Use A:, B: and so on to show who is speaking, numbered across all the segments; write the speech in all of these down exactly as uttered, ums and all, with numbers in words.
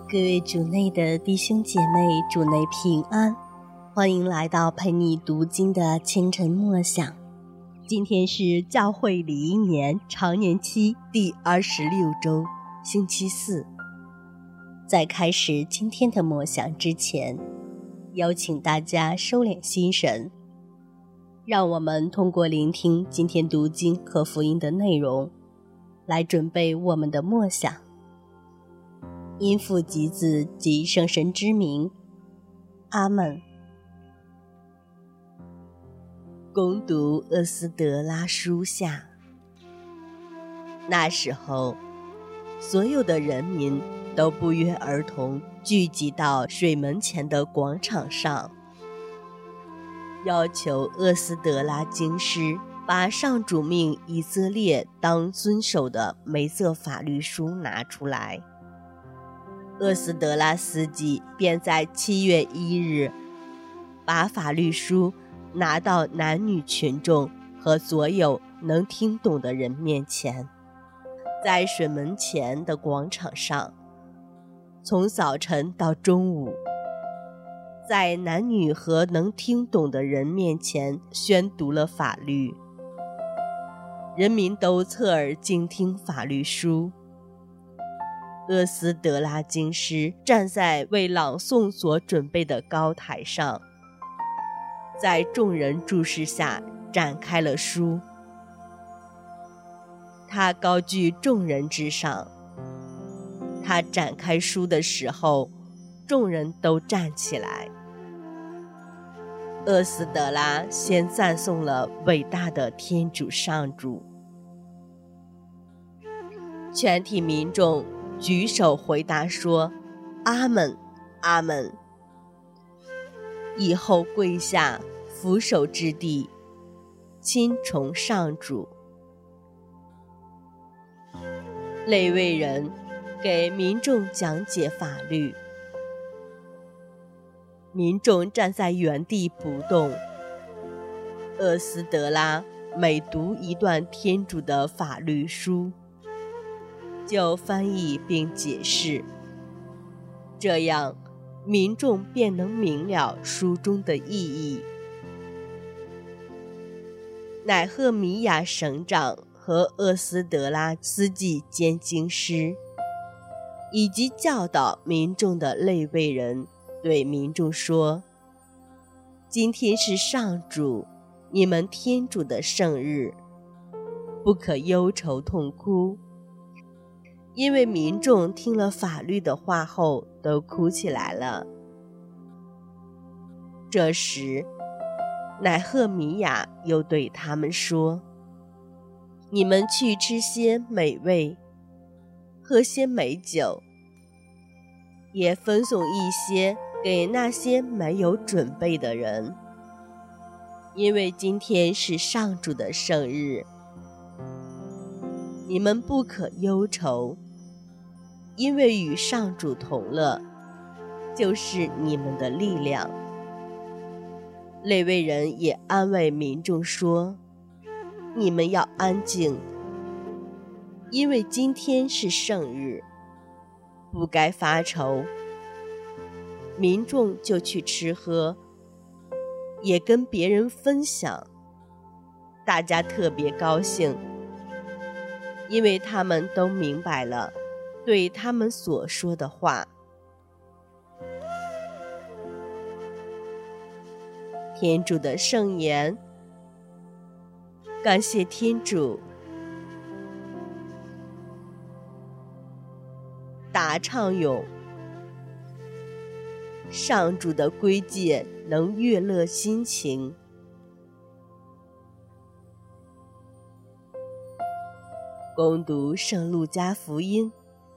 A: 各位主内的弟兄姐妹，主内平安，欢迎来到陪你读经的清晨默想。今天是教会礼仪年常年期第二十六周，星期四。在开始今天的默想之前，邀请大家收敛心神，让我们通过聆听今天读经和福音的内容，来准备我们的默想。因父及子及圣神之名，阿们。恭读厄斯德拉书下。那时候，所有的人民都不约而同聚集到水门前的广场上，要求厄斯德拉经师把上主命以色列当遵守的梅瑟法律书拿出来。厄斯德拉司祭便在七月一日把法律书拿到男女群众和所有能听懂的人面前，在水门前的广场上，从早晨到中午，在男女和能听懂的人面前宣读了法律。人民都侧耳静听法律书。厄斯德拉经师站在为朗诵所准备的高台上，在众人注视下展开了书。他高居众人之上，他展开书的时候，众人都站起来。厄斯德拉先赞颂了伟大的天主上主，全体民众举手回答说：阿们，阿们。以后跪下，俯首至地，亲从上主。利未人给民众讲解法律，民众站在原地不动。厄斯德拉每读一段天主的法律书，就翻译并解释，这样民众便能明了书中的意义。乃赫米亚省长和厄斯德拉司祭兼经师，以及教导民众的利未人对民众说：今天是上主你们天主的圣日，不可忧愁痛哭。因为民众听了法律的话后都哭起来了。这时乃赫米亚又对他们说：你们去吃些美味，喝些美酒，也分送一些给那些没有准备的人，因为今天是上主的圣日。你们不可忧愁，因为与上主同乐，就是你们的力量。利未人也安慰民众说：你们要安静，因为今天是圣日，不该发愁。民众就去吃喝，也跟别人分享，大家特别高兴，因为他们都明白了对他们所说的话。天主的圣言，感谢天主。答唱咏，上主的规诫能悦乐心情。恭读圣路加福音。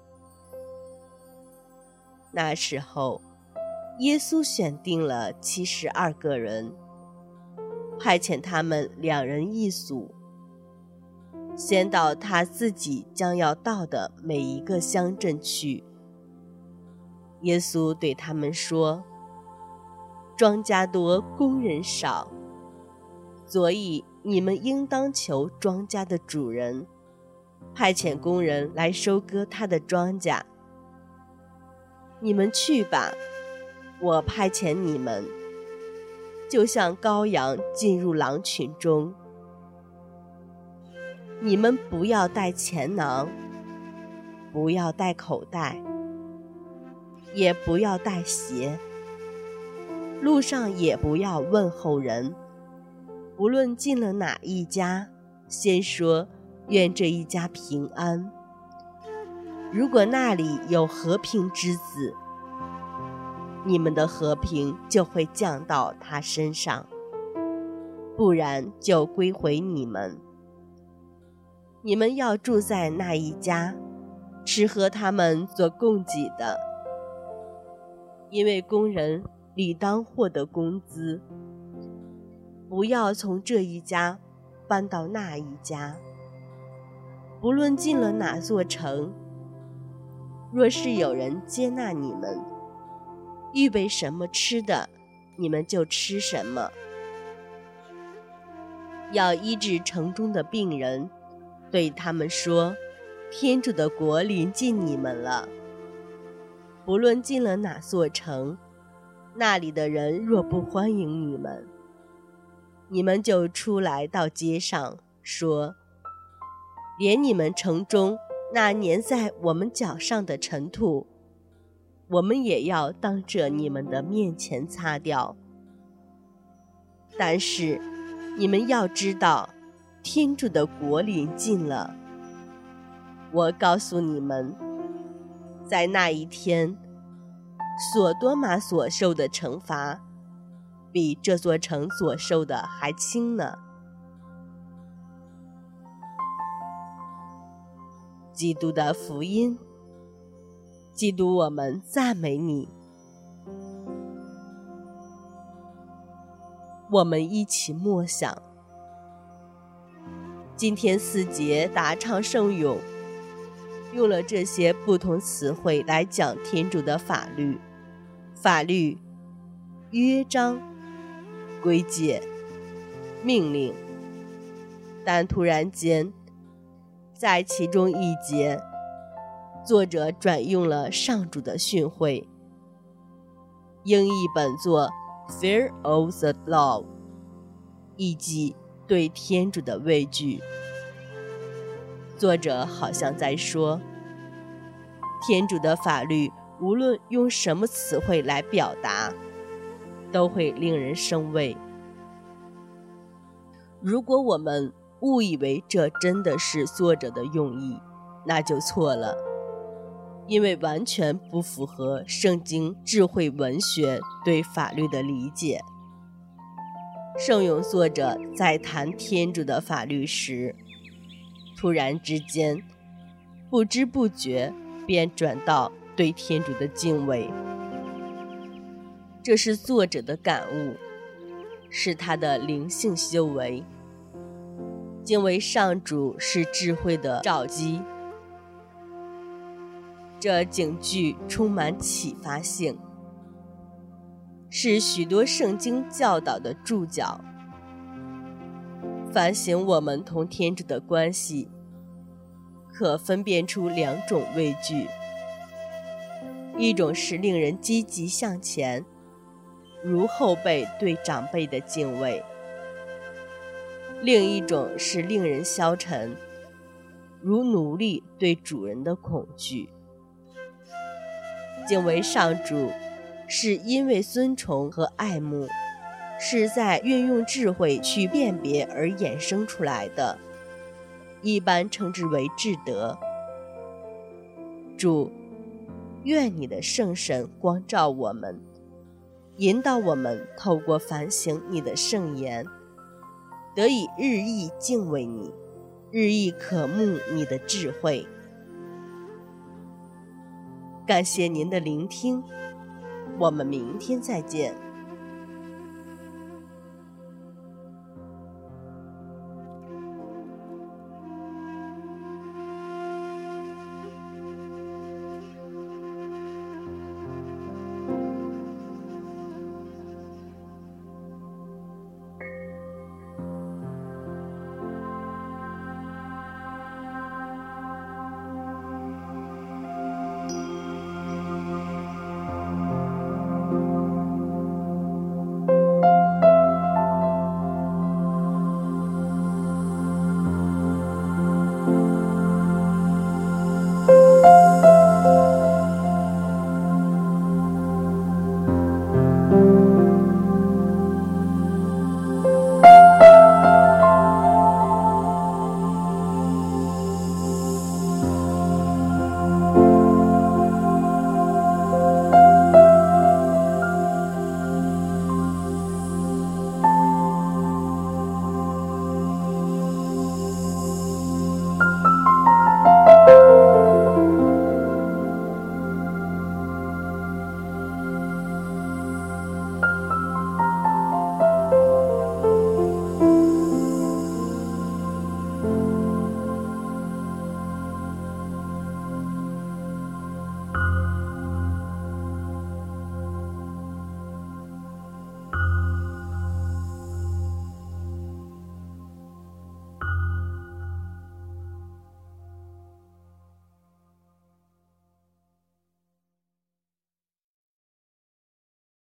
A: 那时候，耶稣选定了七十二个人，派遣他们两人一组，先到他自己将要到的每一个乡镇去。耶稣对他们说：庄稼多，工人少，所以你们应当求庄稼的主人，派遣工人来收割他的庄稼。 你们去吧，我派遣你们，就像羔羊进入狼群中。你们不要带钱囊，不要带口袋，也不要带鞋，路上也不要问候人。无论进了哪一家，先说愿这一家平安。如果那里有和平之子，你们的和平就会降到他身上，不然就归回你们。你们要住在那一家，吃喝他们所供给的，因为工人理当获得工资。不要从这一家搬到那一家。不论进了哪座城，若是有人接纳你们，预备什么吃的，你们就吃什么。要医治城中的病人，对他们说，天主的国临近你们了。不论进了哪座城，那里的人若不欢迎你们，你们就出来到街上，说，连你们城中那粘在我们脚上的尘土，我们也要当着你们的面前擦掉。但是你们要知道，天主的国临近了。我告诉你们，在那一天，索多玛所受的惩罚，比这座城所受的还轻呢。基督的福音。基督，我们赞美你。我们一起默想，今天四节答唱圣咏，用了这些不同词汇来讲天主的法律、法律、约章、规诫、命令，但突然间，在其中一节，作者转用了上主的训诲，英译本作 Fear of the Law， 意即对天主的畏惧。作者好像在说，天主的法律无论用什么词汇来表达，都会令人生畏。如果我们误以为这真的是作者的用意，那就错了，因为完全不符合圣经智慧文学对法律的理解。圣咏作者在谈天主的法律时，突然之间，不知不觉便转到对天主的敬畏。这是作者的感悟，是他的灵性修为。敬畏上主是智慧的肇基。这警句充满启发性，是许多圣经教导的注脚。反省我们同天主的关系，可分辨出两种畏惧，一种是令人积极向前，如后辈对长辈的敬畏；另一种是令人消沉，如奴隶对主人的恐惧。敬畏上主，是因为尊崇和爱慕，是在运用智慧去辨别而衍生出来的，一般称之为至德。主，愿你的圣神光照我们，引导我们透过反省你的圣言，得以日益敬畏你，日益渴慕你的智慧。感谢您的聆听，我们明天再见。